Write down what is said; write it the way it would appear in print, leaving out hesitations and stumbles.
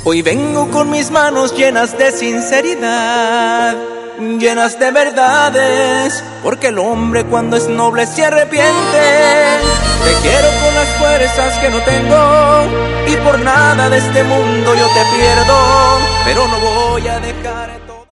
Hoy vengo con mis manos llenas de sinceridad, llenas de verdades, porque el hombre cuando es noble se arrepiente. Te quiero con las fuerzas que no tengo, y por nada de este mundo yo te pierdo, pero no voy a dejar todo.